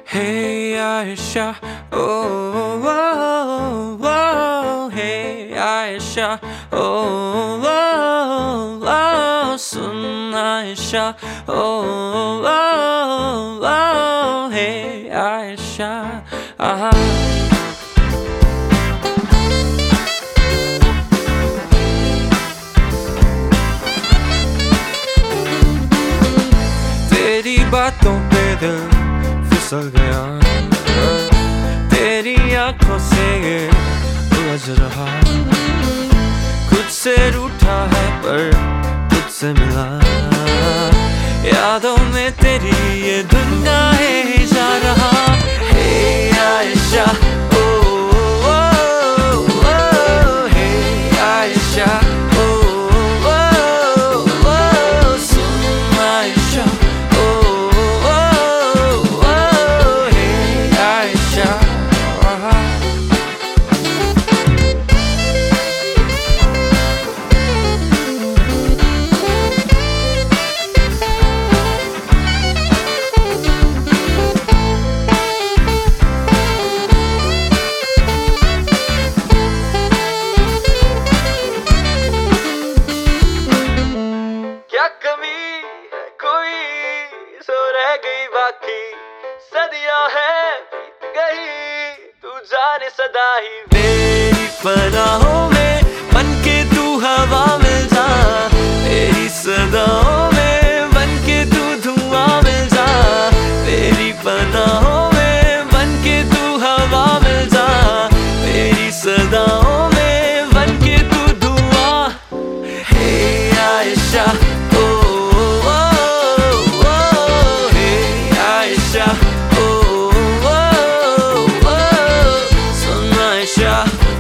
Hey Aisha, oh, oh, oh, hey Aisha, oh, oh, oh, sun Aisha, oh, oh, oh, hey Aisha, तेरी बातों पे दिल फिसल गया, तेरी आंखों से ये उलझ रहा, खुद से रूठा है पर तुझसे मिला, यादों में तेरी ये दुनिया है जा रहा। Hey Aisha, oh, oh, oh, hey Aisha, oh, oh, oh, sun Aisha, क्या कमी है कोई सो रह गई बाकी, सदियां हैं बीत गई तू जाने सदा ही, मेरी पनाहों में बनके तू हवा मिल जा, तेरी सदाओं में बनके तू धुआं मिल जा, तेरी पनाहों में बनके तू हवा मिल जा, तेरी सदाओं में बनके तू धुआं। Hey Aisha, oh, oh, oh, sun Aisha.